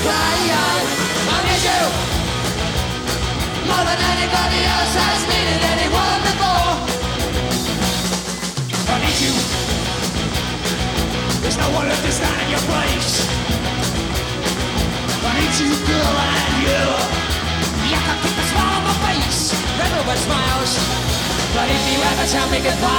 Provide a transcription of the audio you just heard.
crying. I need you more than anybody else has needed anyone before. I need you. There's no one left to stand in your place. I need you, girl, and you. You can keep a smile on my face. Red over smiles. But if you ever tell me goodbye,